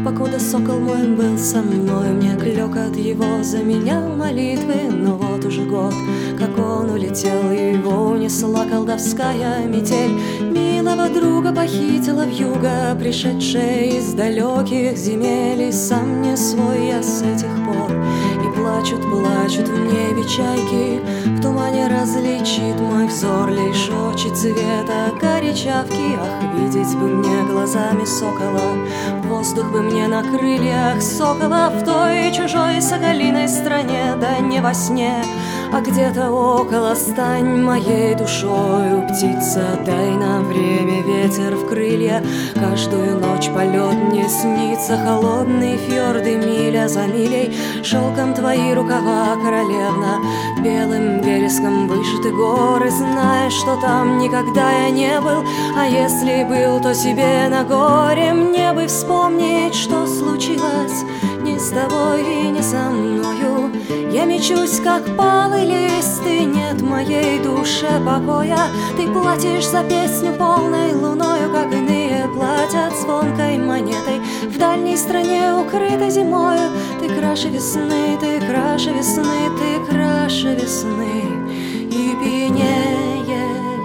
покуда сокол мой был со мной. Мне клёкот его заменял молитвы, но вот уже год, как он улетел, и его унесла колдовская метель. Милого друга похитила вьюга, пришедшая из далеких земель, и сам не свой я с этих пор. И плачут, плачут в небе чайки, в тумане различит мой взор лишь очи цвета горячавки. Ах, видеть бы мне глазами сокола, воздух бы мне на крыльях сокола, в той чужой соколиной стране, да не во сне, а где-то около. Стань моей душою, птица, дай на время ветер в крылья. Каждую ночь полет мне снится, холодный фьорды миля за милей. Шелком твои рукава, королевна, белым вереском вышиты горы. Знаешь, что там никогда я не был, а если был, то себе на горе. Мне бы вспомнить, что случилось не с тобой и не со мною. Я мечусь, как палый лист, и нет моей душе покоя. Ты платишь за песню полной луною, как иные платят звонкой монетой. В дальней стране, укрытой зимою, ты краше весны, ты краше весны, ты краше весны. И пьянее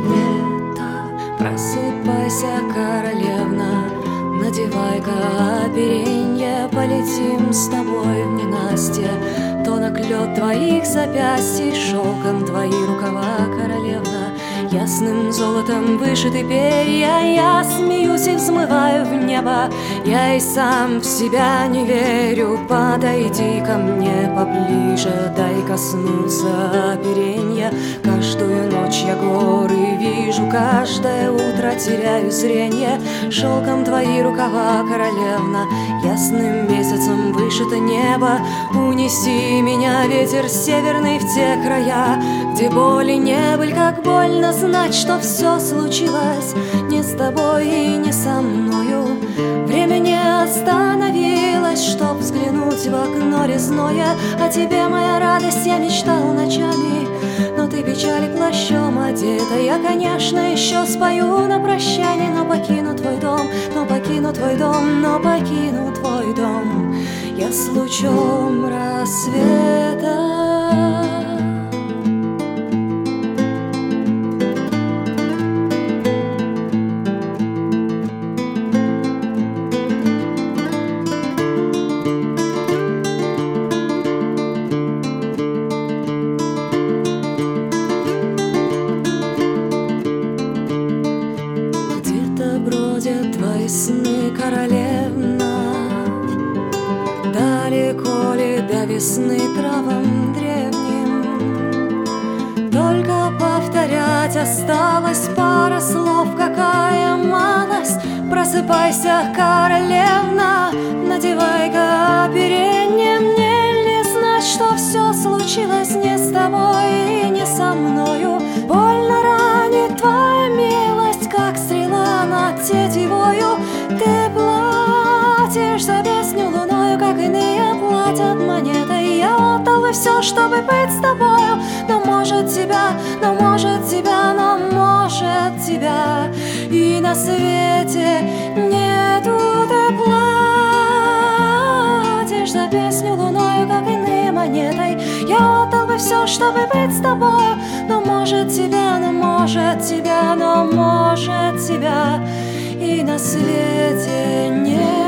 лето, просыпайся, королевна, надевай-ка оперенье, полетим с тобой в ненастье. Тонок лед твоих запястий, шелком твои рукава, королевна, ясным золотом вышиты перья. Я смеюсь и взмываю в небо, я и сам в себя не верю. Подойди ко мне поближе, дай коснуться оперенья. Каждую ночь я горы вижу, каждое утро теряю зрение. Шелком твои рукава, королевна, ясным месяцем вышито небо. Унеси меня, ветер северный, в те края, где боли не были, как больно знать, что все случилось не с тобой и не со мною. Время не остановилось, чтоб взглянуть в окно резное. О тебе, моя радость, я мечтал ночами, но ты печали плащом одета. Я, конечно, еще спою на прощание, но покину твой дом, но покину твой дом, но покину твой дом я с лучом рассвета. Где-то бродят твои сны, королевна, далеко ли до весны травам древним. Только повторять осталось пара слов, какая малость. Просыпайся, королевна, надевай-ка оперенье. Мне ли знать, что все случилось не с тобой и не со мною? Больно ранит твоя милость, как стрела над тетивою. Ты платишь за песню луною, как иные платят монетой. Я отдал бы все, чтобы быть с тобою, но может тебя, но может тебя, но может тебя и на свете нету. Ты платишь за песню луною, как иные монетой. Я отдал бы все, чтобы быть с тобою, но может тебя, но может тебя, но может тебя и на свете нет.